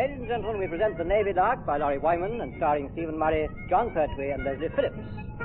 Ladies and gentlemen, we present The Navy Lark by Laurie Wyman and starring Stephen Murray, John Pertwee, and Leslie Phillips.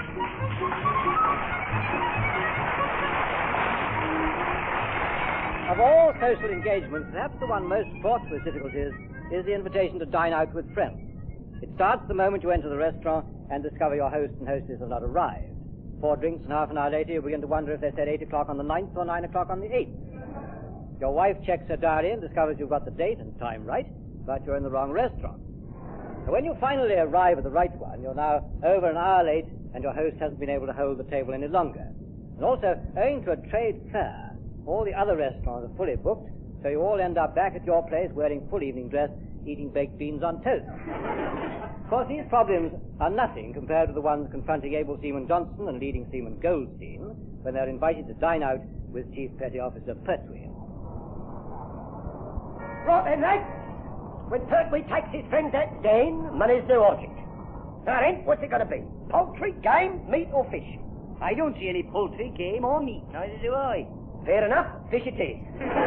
Of all social engagements, perhaps the one most fraught with difficulties is the invitation to dine out with friends. It starts the moment you enter the restaurant and discover your host and hostess have not arrived. 4 drinks and half an hour later you begin to wonder if they said 8 o'clock on the 9th or 9 o'clock on the 8th. Your wife checks her diary and discovers you've got the date and time right, but you're in the wrong restaurant. So when you finally arrive at the right one, you're now over an hour late and your host hasn't been able to hold the table any longer. And also, owing to a trade fair, all the other restaurants are fully booked, so you all end up back at your place wearing full evening dress, eating baked beans on toast. Of course, these problems are nothing compared to the ones confronting Able Seaman Johnson and Leading Seaman Goldstein when they're invited to dine out with Chief Petty Officer Pertwee. Right then, lads. When Pertwee takes his friends out to dine, money's no object. Now then, what's it going to be? Poultry, game, meat or fish? I don't see any poultry, game or meat, neither do I. Fair enough, fish it is.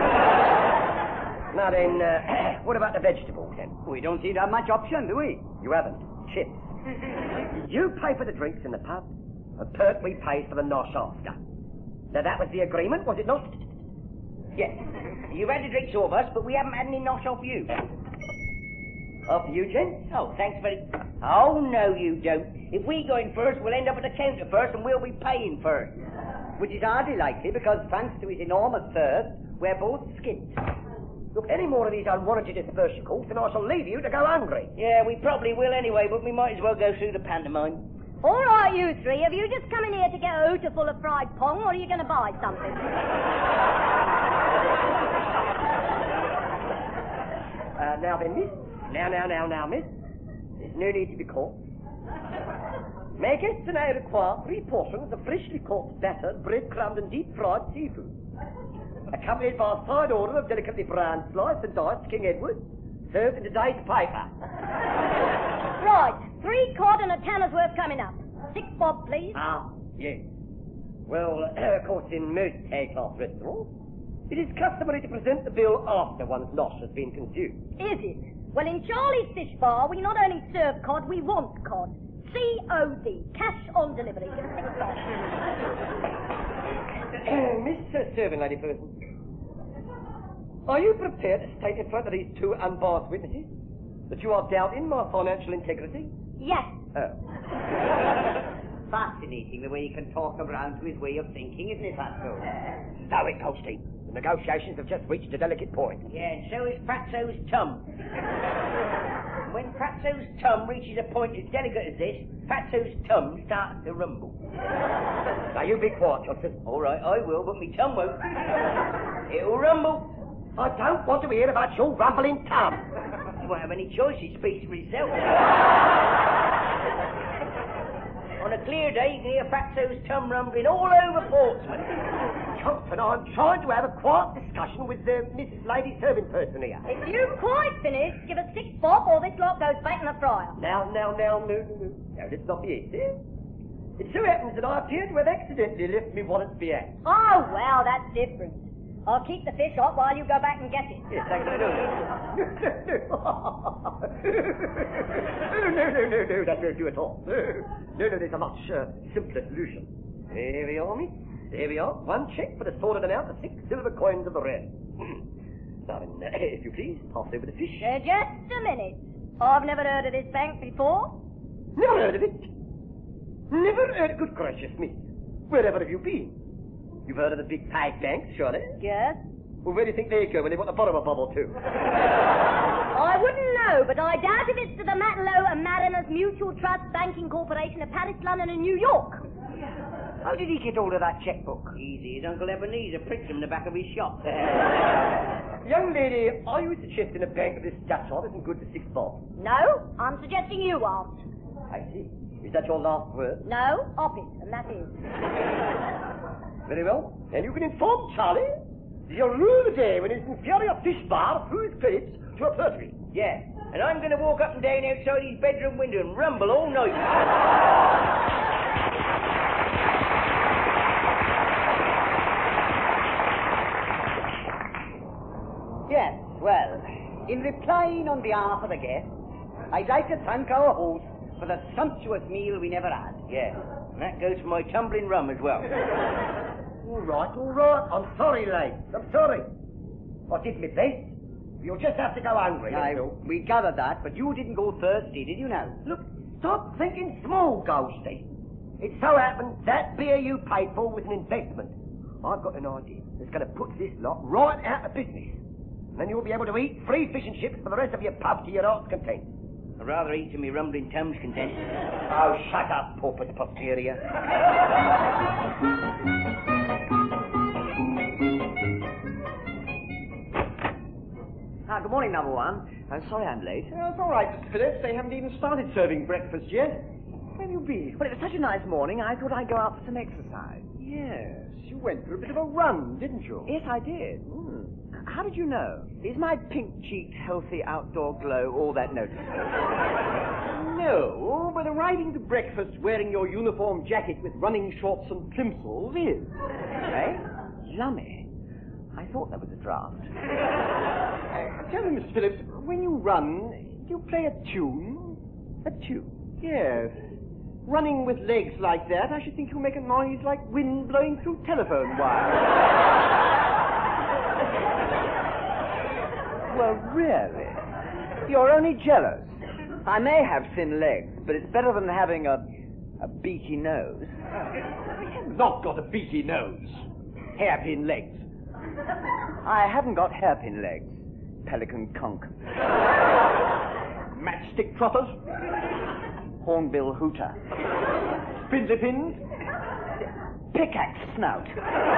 Now then, what about the vegetables then? We don't seem to have much option, do we? You haven't. Chips. You pay for the drinks in the pub, and Pertwee pays for the nosh after. Now that was the agreement, was it not? Yes. You've had the drinks off us, but we haven't had any nosh off you. After you, gents? Oh, thanks very... Oh, no, you don't. If we go in first, we'll end up at the counter first, and we'll be paying first. Which is hardly likely, because thanks to his enormous thirst, we're both skint. Look, any more of these unwarranted dispersicals, and I shall leave you to go hungry. Yeah, we probably will anyway, but we might as well go through the pantomime. All right, you three. Have you just come in here to get a hooter full of fried pong, or are you going to buy something? Now then, miss. Now, miss. There's no need to be caught. My guests and I require 3 portions of freshly cooked, battered, bread-crumbed and deep-fried seafood, accompanied by a side order of delicately browned sliced and diced King Edward, served in today's paper. Right. 3 cod and a tanner's worth coming up. 6 bob, please. Ah, yes. Well, of course, in most high-class restaurants, it is customary to present the bill after one's nosh has been consumed. Is it? Well, in Charlie's Fish Bar, we not only serve cod, we want cod. C-O-D. Cash on delivery. Give us 6 bob. Miss Serving Lady Person, are you prepared to state in front of these 2 unbiased witnesses that you are doubting my financial integrity? Yes. Oh. Fascinating the way he can talk around to his way of thinking, isn't it, Fatso? No, it Goldstein. The negotiations have just reached a delicate point. Yeah, and so is Fatso's tum. When Fatso's tum reaches a point as delicate as this, Fatso's tum starts to rumble. Now, you be quiet, Johnson. All right, I will, but me tum won't. It'll rumble. I don't want to hear about your rumbling tum. You won't have any choice, he speaks for himself. On a clear day, you can hear Fatso's tum rumbling all over Portsmouth. Johnson, I'm trying to have a quiet discussion with Mrs. Lady Serving Person here. If you've quite finished, give us 6 bob, or this lot goes back in the fryer. Now, no. Now, let's not be easy. It so happens that I appear to have accidentally left me wallet behind. Oh, well, that's different. I'll keep the fish hot while you go back and get it. Yes, thank you. No, that won't do at all. No, there's a much simpler solution. Here we are, miss. There we are. 1 cheque for the sorted amount of 6 silver coins of the rest. Now then, if you please, pass over the fish. Just a minute. I've never heard of this bank before. Never heard of it? Never heard? Good gracious me. Wherever have you been? You've heard of the big Pike banks, surely? Yes. Well, where do you think they go when they want to borrow a bob or 2? I wouldn't know, but I doubt if it's to the Matelot and Mariners Mutual Trust Banking Corporation of Paris, London and New York. How did he get hold of that checkbook? Easy, his Uncle Ebenezer prints him in the back of his shop. Young lady, are you suggesting a bank of this stature isn't good for 6 bob? No, I'm suggesting you aren't. I see. Is that your last word? No, op it, and that is. Very well. And you can inform Charlie you'll rule the day when his inferior fish bar through his credits to a Pertwee. Yeah, and I'm going to walk up and down outside his bedroom window and rumble all night. Yes, well, In replying on behalf of the guests, I'd like to thank our host for the sumptuous meal we never had. Yeah, and that goes for my tumbling rum as well. All right. I'm sorry, lads. I'm sorry. I did my best. You'll just have to go hungry. that's all. We gathered that, but you didn't go thirsty, did you now? Look, stop thinking small, Ghosty. It so happens that beer you paid for was an investment. I've got an idea that's going to put this lot right out of business. And then you'll be able to eat free fish and chips for the rest of your pub to your heart's content. I'd rather eat to me rumbling tums content. Oh, shut up, porpoise posterior. Good morning, number one. I'm sorry I'm late. It's all right, Mr. Phillips. They haven't even started serving breakfast yet. Where have you been? Well, it was such a nice morning, I thought I'd go out for some exercise. Yes, you went for a bit of a run, didn't you? Yes, I did. How did you know? Is my pink-cheeked, healthy outdoor glow all that noticeable? No, but arriving to breakfast wearing your uniform jacket with running shorts and plimsolls is. Eh? Lummy. I thought there was a draft. Tell me, Mr. Phillips, when you run, do you play a tune? A tune? Yes. Running with legs like that, I should think you make a noise like wind blowing through telephone wires. Well, really? You're only jealous. I may have thin legs, but it's better than having a beaky nose. I have not got a beaky nose. Hairpin legs. I haven't got hairpin legs. Pelican conch. Matchstick trotters. Hornbill hooter. Spindly pins. Pickaxe snout.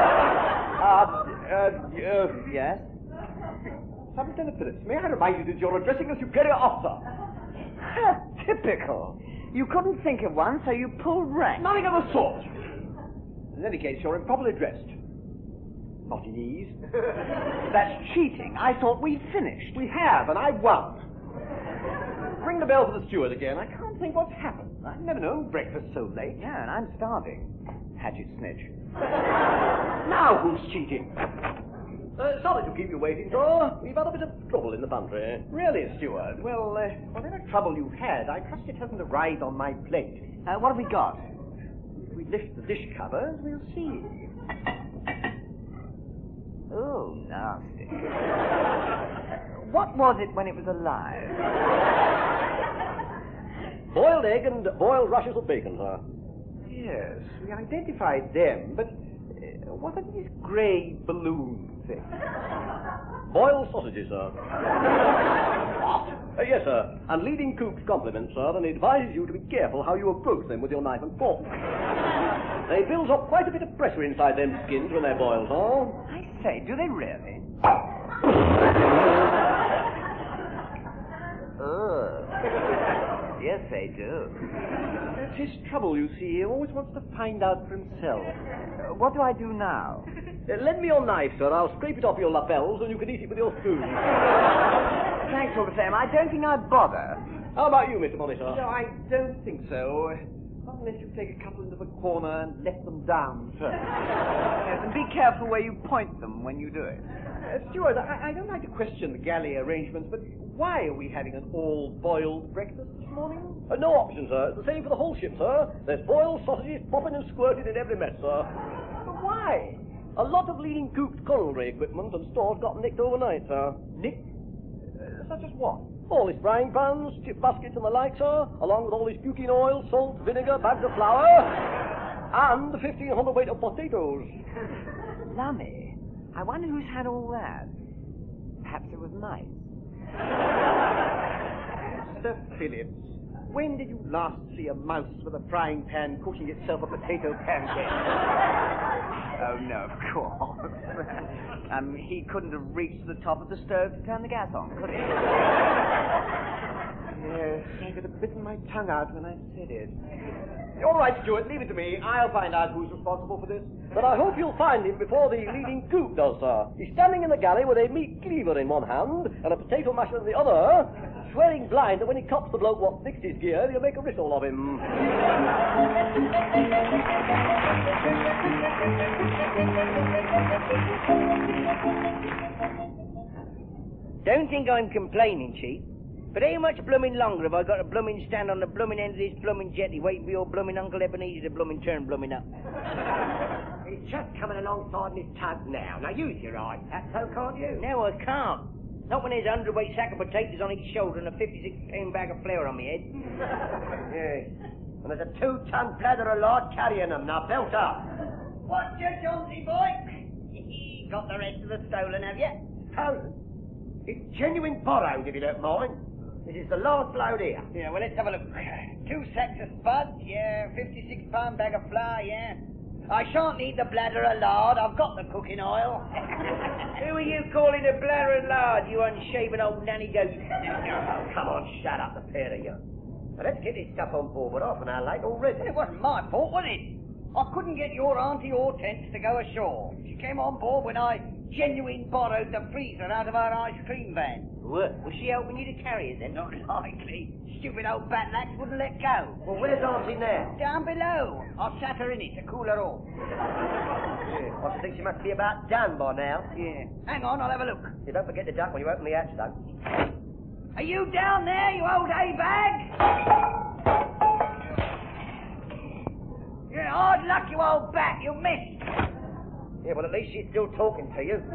Yes? Lieutenant Phillips, may I remind you that you're addressing a superior officer? Typical. You couldn't think of one, so you pulled rank. Nothing of the sort. In any case, you're improperly dressed. Not in ease. That's cheating. I thought we'd finished. We have, and I won. Ring the bell for the steward again. I can't think what's happened. I've never known breakfast so late. Yeah, and I'm starving. Hatchet snitch. Now who's cheating? Sorry to keep you waiting, sir. We've had a bit of trouble in the pantry. Really, steward? Well, whatever trouble you've had, I trust it hasn't arrived on my plate. What have we got? If we lift the dish covers, we'll see. Oh, nasty. What was it when it was alive? Boiled egg and boiled rashers of bacon, sir. Yes, we identified them, but what are these grey balloon things? Boiled sausages, sir. What? Yes, sir. And leading cooks compliment, sir, and advise you to be careful how you approach them with your knife and fork. They build up quite a bit of pressure inside them skins when they're boiled, sir. I say, do they really? Yes, they do. That's his trouble, you see. He always wants to find out for himself. What do I do now? Lend me your knife, sir. I'll scrape it off your lapels and you can eat it with your spoon. Thanks all the same. I don't think I'd bother. How about you, Mr. Monitor? No, I don't think so. Not unless you take a couple into the corner and let them down first. Yes, and be careful where you point them when you do it. Steward, I don't like to question the galley arrangements, but why are we having an all-boiled breakfast this morning? No option, sir. It's the same for the whole ship, sir. There's boiled sausages popping and squirted in every mess, sir. But why? A lot of leading cooked culinary equipment and stores got nicked overnight, sir. Nicked? Such as what? All his frying pans, chip baskets and the like, sir, along with all his puking oil, salt, vinegar, bags of flour, and 1,500 weight of potatoes. Lummy. I wonder who's had all that. Perhaps it was nice. Sir Phillips, when did you last see a mouse with a frying pan cooking itself a potato pancake? Oh, no, of course. He couldn't have reached the top of the stove to turn the gas on, could he? Yes, I could have bitten my tongue out when I said it. All right, Stuart, leave it to me. I'll find out who's responsible for this. But I hope you'll find him before the leading cook does, sir. He's standing in the galley with a meat cleaver in one hand and a potato masher in the other, swearing blind that when he cops the bloke what fixed his gear, he'll make a rissole of him. Don't think I'm complaining, Chief. But how much blooming longer have I got to blooming stand on the blooming end of this blooming jetty waiting for your blooming Uncle Ebenezer to blooming turn blooming up? He's just coming alongside in his tug now. Now use your eyes, that's so, can't you? No, I can't. Not when there's a 100-weight sack of potatoes on each shoulder and a 56-pound bag of flour on my head. Yes. And there's a 2-ton bladder of lard carrying them. Now belt up. What's your Chauncey boy? Got the rest of the stolen, have you? Stolen? It's genuine borrowed, if you don't mind. This is the last load here. Yeah, well, let's have a look. 2 sacks of spuds, yeah. 56-pound bag of flour, yeah. I shan't need the bladder of lard. I've got the cooking oil. Who are you calling a bladder of lard, you unshaven old nanny goat? Oh, come on, shut up, the pair of you. Now, let's get this stuff on board. We're half an hour late already. It wasn't my fault, was it? I couldn't get your Auntie Hortense to go ashore. She came on board when I genuine borrowed the freezer out of her ice cream van. What? Was she helping you to carry it then? Not likely. Stupid old batlax wouldn't let go. Well, where's Auntie now? Down below. I sat her in it to cool her off. Yeah, I should think she must be about done by now. Yeah. Hang on, I'll have a look. You don't forget the duck when you open the hatch, though. Are you down there, you old hay-bag? Yeah, hard luck, you old bat. You missed. Yeah, well, at least she's still talking to you.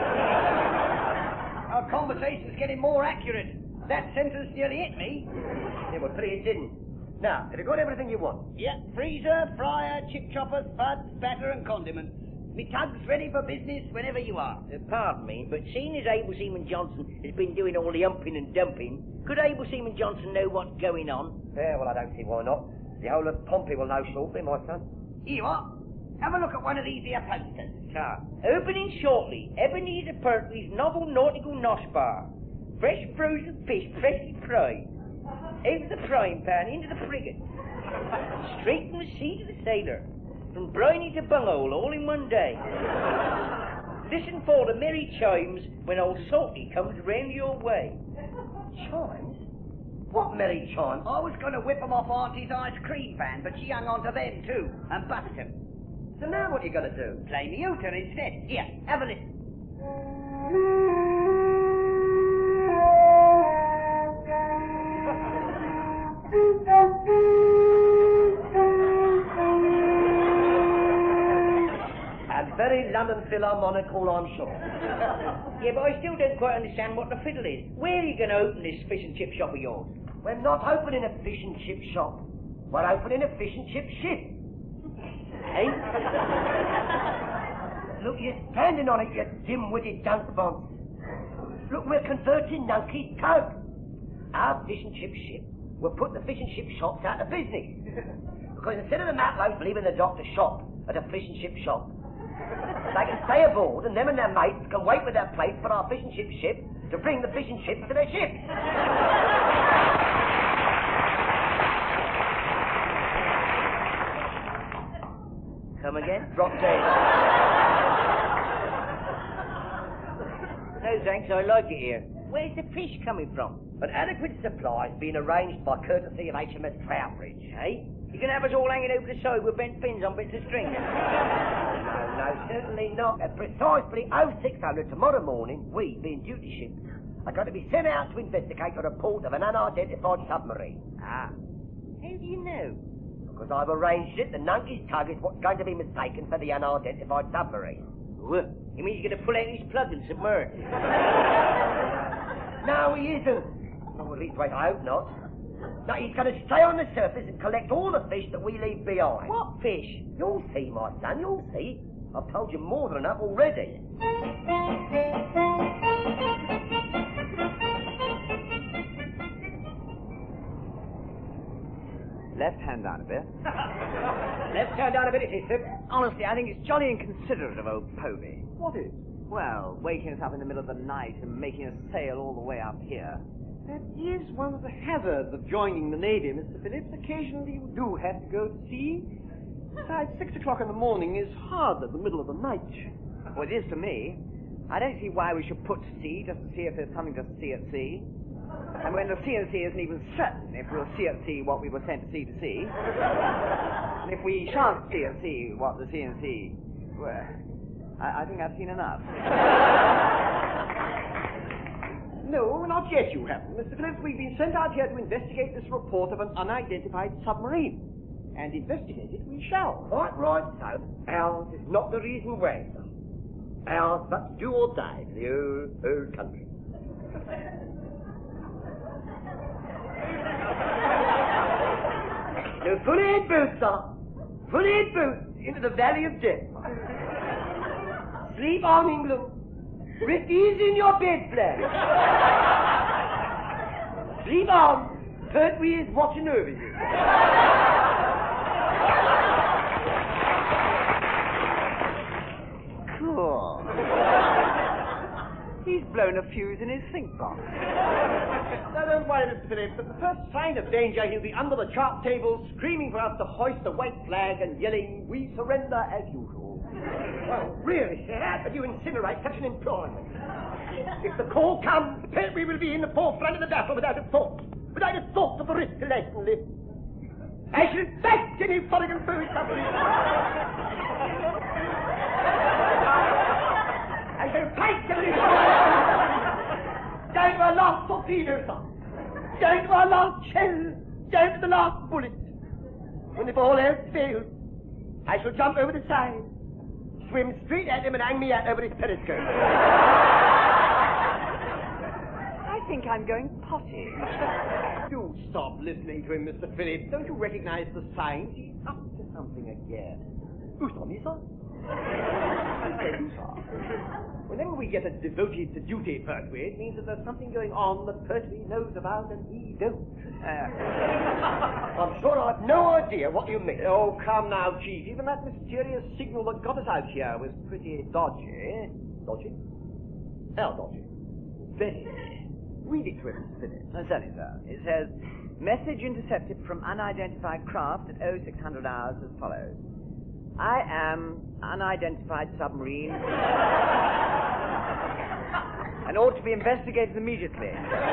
Our conversation's getting more accurate. That sentence nearly hit me. Yeah, well, pretty it didn't. Now, have you got everything you want? Yeah, freezer, fryer, chip choppers, spuds, batter and condiments. Me tug's ready for business whenever you are. Pardon me, but seeing as Able Seaman Johnson has been doing all the humping and dumping, could Able Seaman Johnson know what's going on? Yeah, well, I don't see why not. The whole of Pompey will know shortly, my son. Here you are. Have a look at one of these here posters. Opening shortly, Ebenezer Pertwee's novel nautical nosh bar. Fresh frozen fish, freshly fried. Out of the frying pan into the frigate. Straight from the sea to the sailor. From briny to bunghole, all in one day. Listen for the merry chimes when old Salty comes round your way. Chimes? What merry chimes? I was going to whip 'em off Auntie's ice cream van, but she hung on to them too, and bust 'em. So now what are you going to do? Play me Uter instead. Here, have a listen. And very London Philharmonical, I'm sure. Yeah, but I still don't quite understand what the fiddle is. Where are you going to open this fish and chip shop of yours? We're not opening a fish and chip shop. We're opening a fish and chip ship. Eh? Look, you're standing on it, you dim-witted dunk bonds. Look, we're converting Nunkey's Cove. Our fish and chip ship will put the fish and chip shops out of business. Because instead of the Matlows leaving the dock to shop at a fish and chip shop, they can stay aboard and them and their mates can wait with their plates for our fish and chip ship to bring the fish and chips to their ships. Come again? Drop dead. No thanks, I like it here. Where's the fish coming from? An adequate supply has been arranged by courtesy of HMS Trowbridge. Eh? You can have us all hanging over the side with bent fins on bits of string. No, certainly not. At precisely 0600 tomorrow morning, we, being duty ships, are going to be sent out to investigate the report of an unidentified submarine. Ah. How do you know? Because I've arranged it, the Nunkey's tug is what's going to be mistaken for the unidentified submarine. What? You mean you're going to pull out his plug and submerge? No, he isn't. Well, at least, wait, I hope not. No, he's going to stay on the surface and collect all the fish that we leave behind. What fish? You'll see, my son, you'll see. I've told you more than enough already. Left hand down a bit. Let's turn down a bit, it is, Sip. Honestly, I think it's jolly inconsiderate of old Povey. What is? Well, waking us up in the middle of the night and making us sail all the way up here. That is one of the hazards of joining the Navy, Mr. Phillips. Occasionally you do have to go to sea. Besides, 6 o'clock in the morning is hard at the middle of the night. Well, it is to me. I don't see why we should put to sea just to see if there's something to see at sea. And when the C&C isn't even certain if we'll see at sea what we were sent to sea to see. And if we shan't see at sea what the C&C... Well, I think I've seen enough. No, not yet you haven't. Mr. Phillips, we've been sent out here to investigate this report of an unidentified submarine. And investigate it we shall. Quite right, so. Ours is not the reason why, sir. Ours but do or die for the old country. No full aid boots, sir. Full aid boots into the valley of death. Sleep on, England. Rest easy in your bed, flag. Sleep on. Pertwee is watching over you. Cool. He's blown a fuse in his sink box. Now, don't worry, Mr. Phillips. At the first sign of danger, he'll be under the chart table, screaming for us to hoist the white flag and yelling, "We surrender," as usual. Well, really, sir, how could you incinerate such an employment? If the call comes, Pertwee will be in the forefront of the battle without a thought of the risk to life and live. I shall back to you, Folligan Food Company. I shall fight to you. Down to our last torpedo, sir. Down to our last shell. Down to the last bullet. When if all else fails, I shall jump over the side, swim straight at him and hang me out over his periscope. I think I'm going potty. Do stop listening to him, Mr. Phillips. Don't you recognize the signs? He's up to something again. Où sont ils, sir? Whenever we get a devoted to duty Pertwee, it means that there's something going on that Pertwee knows about and he don't. I'm sure I've no idea what you mean. Oh, come now, Chief. Even that mysterious signal that got us out here was pretty dodgy. Dodgy? How dodgy? Very. Read it to him, Mr. Phillips. Certainly, sir. It says, message intercepted from unidentified craft at 0600 hours as follows. I am unidentified submarine and ought to be investigated immediately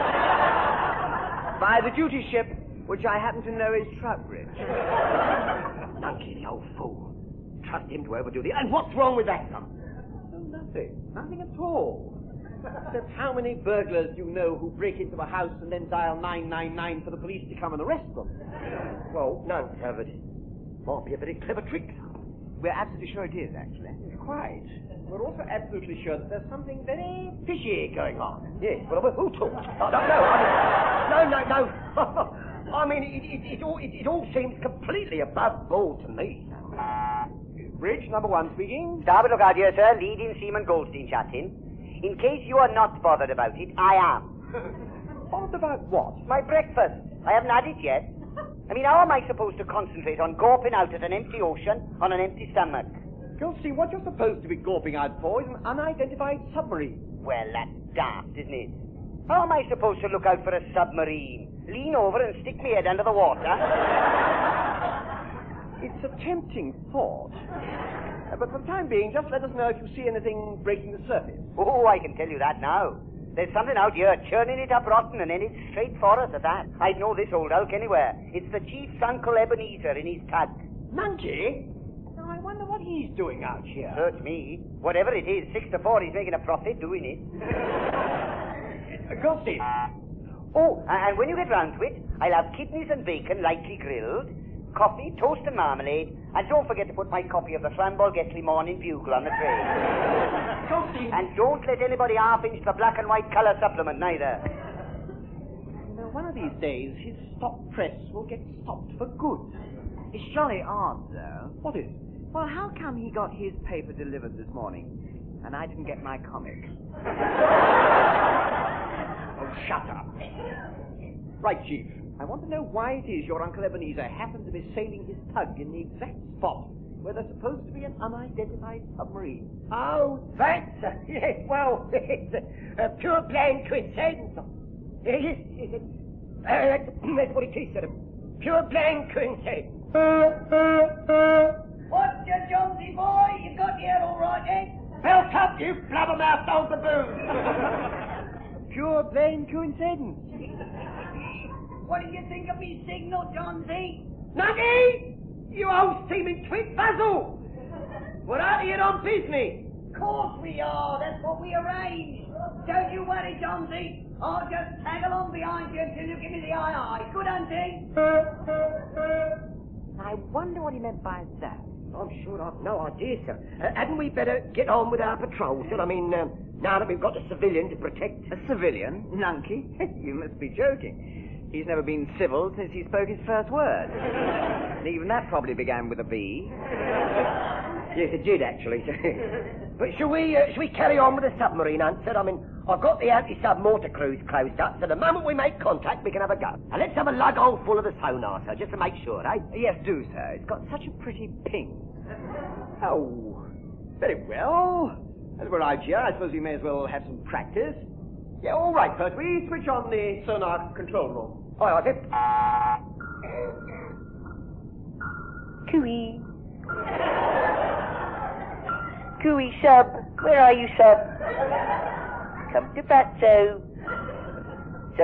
by the duty ship, which I happen to know is Troutbridge. Monkey, the old fool. Trust him to overdo the... And what's wrong with that, son? Oh, nothing. Nothing at all. Except how many burglars you know who break into a house and then dial 999 for the police to come and arrest them? Well, none, sir, but it might be a very clever trick, sir. We're absolutely sure it is, actually. Quite. We're also absolutely sure that there's something very fishy going on. Yes, well, who talks? No. I mean, it all seems completely above board to me. Bridge number 1 speaking. Starboard look out here, sir. Leading Seaman Goldstein chatting. In case you are not bothered about it, I am. Bothered about what? My breakfast. I haven't had it yet. I mean, how am I supposed to concentrate on gawping out at an empty ocean on an empty stomach? Goldstein, what you're supposed to be gawping out for is an unidentified submarine. Well, that's daft, isn't it? How am I supposed to look out for a submarine? Lean over and stick me head under the water? It's a tempting thought. But for the time being, just let us know if you see anything breaking the surface. Oh, I can tell you that now. There's something out here churning it up rotten, and then it's straight for us at that. I'd know this old hulk anywhere. It's the chief's Uncle Ebenezer in his tug. Monkey? Now, I wonder what he's doing out here. Search me. Whatever it is, 6 to 4, he's making a profit doing it. Goldstein. Oh, and when you get round to it, I'll have kidneys and bacon lightly grilled, coffee, toast and marmalade, and don't forget to put my copy of the Flambeau Getley Morning Bugle on the tray. Goldstein. And don't let anybody half-inch the black and white colour supplement, neither. Now, one of these days, his stop press will get stopped for good. It's jolly odd, though. What is? Well, how come he got his paper delivered this morning, and I didn't get my comic? Oh, shut up. Right, Chief. I want to know why it is your Uncle Ebenezer happened to be sailing his tug in the exact spot where there's supposed to be an unidentified submarine. Oh, that, sir. Yes, well, it's a pure blind coincidence. Yes, that's what it is, sir. Pure blind coincidence. What's your Jonesy boy? You got here all right, eh? Belt up, you blabbermouthed old baboon. Pure plain coincidence. What do you think of me signal, Jonesy? Nuggy! You old steaming twit puzzle! We're out here on business. Of course we are. That's what we arranged. don't you worry, Johnsy. I'll just tag along behind you until you give me the aye-aye. Good hunting. I wonder what he meant by that. I'm sure I've no idea, sir. Hadn't we better get on with our patrol, sir? I mean, now that we've got a civilian to protect. A civilian? Nunky? You must be joking. He's never been civil since he spoke his first word. And even that probably began with a B. Yes, it did, actually, sir. But shall we carry on with the submarine hunt, sir? I mean, I've got the anti-sub mortar cruise closed up, so the moment we make contact, we can have a go. Now, let's have a lug hole full of the sonar, sir, just to make sure, eh? Yes, do, sir. It's got such a pretty ping. Oh, very well. As we're out here, I suppose we may as well have some practice. Yeah, all right, Pertwee. Switch on the sonar control room. Aye, sir. Cooey. Cooey, sub. Where are you, sub? Come to Fatso. Sub.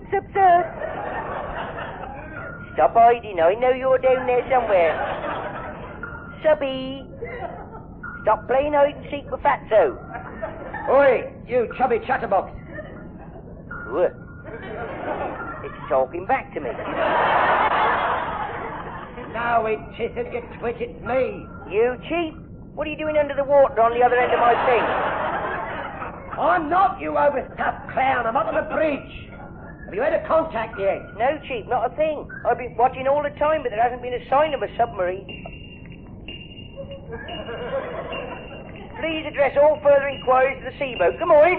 Stop hiding. I know you're down there somewhere. Subby. Stop playing hide and seek with Fatso. Oi, you chubby chatterbox. What? It's talking back to me. No, it isn't, you twit, it's me. You cheap. What are you doing under the water on the other end of my thing? I'm not, you overstuffed clown. I'm up on the bridge. Have you had a contact yet? No, Chief, not a thing. I've been watching all the time, but there hasn't been a sign of a submarine. Please address all further inquiries to the seaboat. Come on.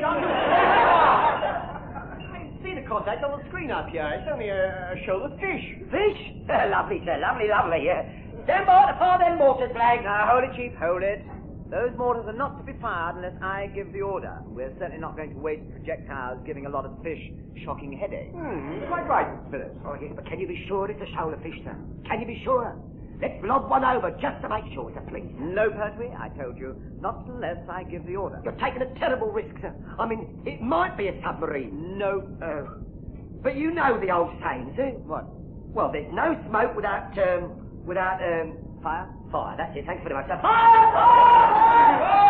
I see the contact on the screen up here. It's only a shoal of fish. Fish? Lovely, sir. Lovely. Stand by to fire them mortars, flag. Now, hold it, Chief, hold it. Those mortars are not to be fired unless I give the order. We're certainly not going to waste projectiles giving a lot of fish shocking headaches. Quite right, Phillips. Oh, yes, but can you be sure it's a shoal of fish, sir? Can you be sure? Let's lob one over just to make sure, sir, please. No, Pertwee, I told you, not unless I give the order. You're taking a terrible risk, sir. I mean, it might be a submarine. No. But you know the old saying, sir. What? Well, there's no smoke without Fire? Fire, that's it. Thanks very much, sir. Fire!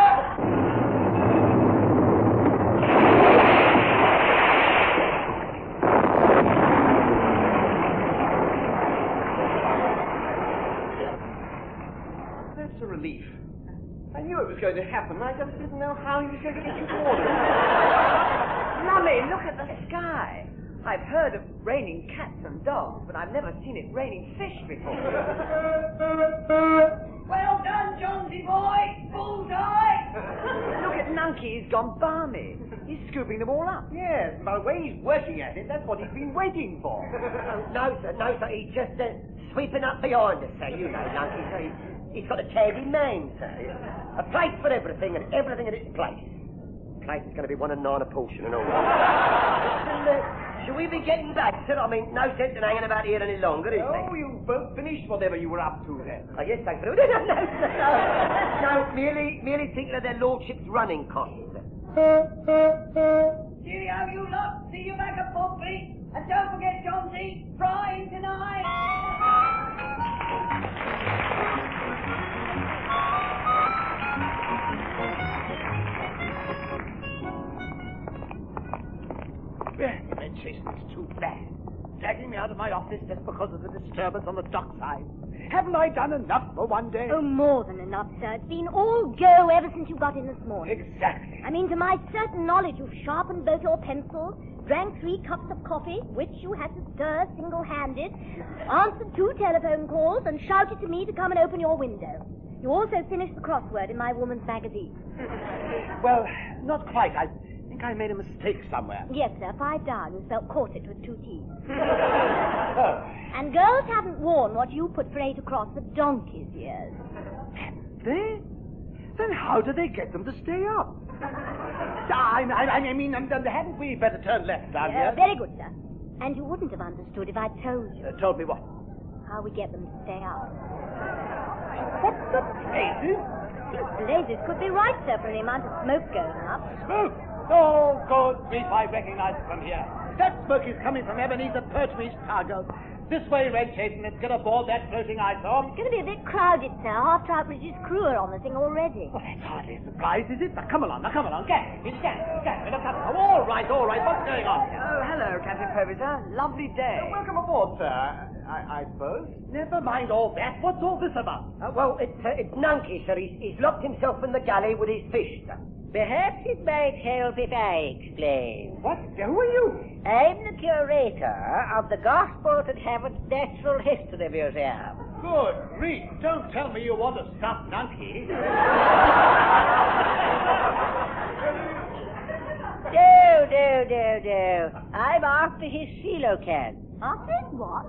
That's a relief. I knew it was going to happen. I just didn't know how he was going to get you ordered. Lummy, look at the sky. I've heard of raining cats and dogs, but I've never seen it raining fish before. Well done, Johnsy boy. Bullseye. Look at Nunky, he's gone balmy. He's scooping them all up. Yes, by the way he's working at it, that's what he's been waiting for. No, sir, he's just sweeping up behind us, sir. You know, Nunky, sir. He's got a tidy name, sir. A place for everything and everything in its place. The place is going to be 1 and 9 a portion and all. Shall we be getting back, sir? I mean, no sense in hanging about here any longer, is there? Oh, you both finished whatever you were up to then. Oh, yes, thanks for it. No, merely thinking of their lordships' running costs. Cheerio, you lot. See you back at Pompey. And don't forget, Johnsy, frying tonight. It's too bad. Dragging me out of my office just because of the disturbance on the dockside. Haven't I done enough for one day? Oh, more than enough, sir. It's been all go ever since you got in this morning. Exactly. I mean, to my certain knowledge, you've sharpened both your pencils, drank 3 cups of coffee, which you had to stir single-handed, answered 2 telephone calls, and shouted to me to come and open your window. You also finished the crossword in my woman's magazine. Well, not quite. I think I made a mistake somewhere. Yes, sir, 5 down. You spelled corset with 2 T's. Oh. And girls haven't worn what you put for 8 across for donkey's ears. They? Then how do they get them to stay up? I mean, hadn't we better turn left down here? Very good, sir. And you wouldn't have understood if I'd told you. Told me what? How we get them to stay up. What the blazes? These blazes could be right, sir, from the amount of smoke going up. Smoke? Oh, good grief, I recognize it from here. That smoke is coming from Ebenezer Pertwee's cargo. This way, Red Chayton. Let's get aboard that floating ice orb. It's going to be a bit crowded, sir. Half Troutbridge's crew are on the thing already. Well, that's hardly a surprise, is it? Now, come along. Get. You stand. Look up. Oh, all right. What's going on? Oh, hello, Captain Povey, sir. Lovely day. Welcome aboard, sir. I suppose. Never mind all that. What's all this about? Well, it's Nunky, sir. He's locked himself in the galley with his fish, sir. Perhaps it might help if I explain. What? Who are you? I'm the curator of the Gosport and Hammond Natural History Museum. Good grief. Don't tell me you want to stop Nunky. No. I'm after his coelacanth. After his what?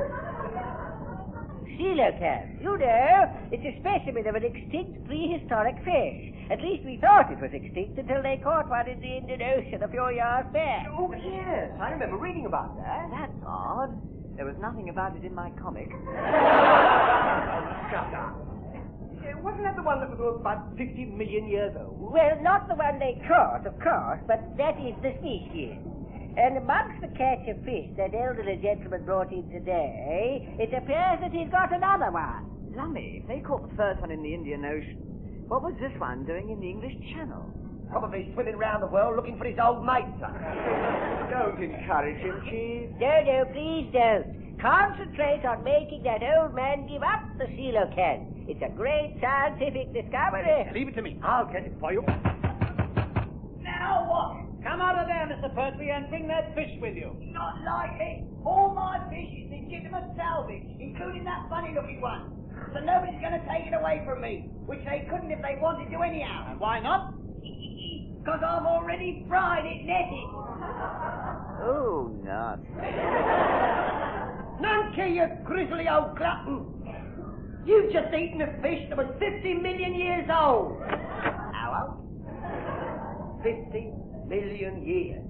Coelacanth. You know, it's a specimen of an extinct prehistoric fish. At least we thought it was extinct until they caught one in the Indian Ocean a few years back. Oh, yes. I remember reading about that. That's odd. There was nothing about it in my comic. Shut up. Wasn't that the one that was about 50 million years old? Well, not the one they caught, of course, but that is the species. And amongst the catch of fish that elderly gentleman brought in today, it appears that he's got another one. Lummy, if they caught the first one in the Indian Ocean, what was this one doing in the English Channel? Probably swimming round the world looking for his old mate, sir. Don't encourage him, Chief. No, please don't. Concentrate on making that old man give up the coelacanth. It's a great scientific discovery. Leave it to me. I'll get it for you. Now what? Come out of there, Mr. Pertwee, and bring that fish with you. Not likely. All my fish is legitimate salvage, including that funny-looking one. So nobody's going to take it away from me, which they couldn't if they wanted to anyhow. And why not? Because I've already fried it netted. Oh, nuts. Nunky, you grizzly old glutton. You've just eaten a fish that was 50 million years old. How old? 50 million years.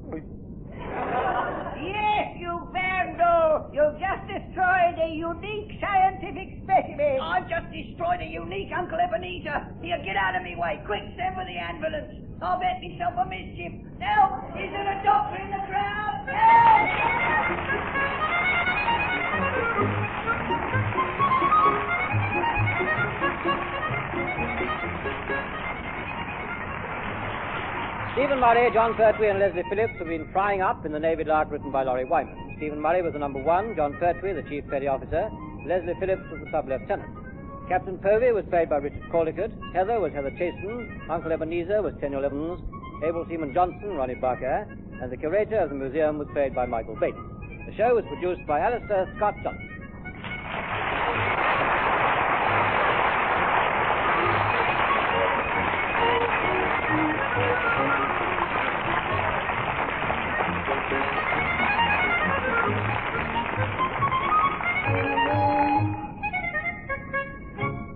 Yes, you vandal! You've just destroyed a unique scientific specimen. I've just destroyed a unique Uncle Ebenezer. Here, get out of me way. Quick, send for the ambulance. I'll bet myself a mischief. Help! Is there a doctor in the crowd? Help! Stephen Murray, John Pertwee, and Leslie Phillips have been frying up in the Navy Lark written by Laurie Wyman. Stephen Murray was the number one, John Pertwee, the chief petty officer, Leslie Phillips was the sub-lieutenant. Captain Povey was played by Richard Caldicott, Heather was Heather Chasten, Uncle Ebenezer was Tenniel Evans, Abel Seaman Johnson, Ronnie Barker, and the curator of the museum was played by Michael Bates. The show was produced by Alistair Scott Johnson.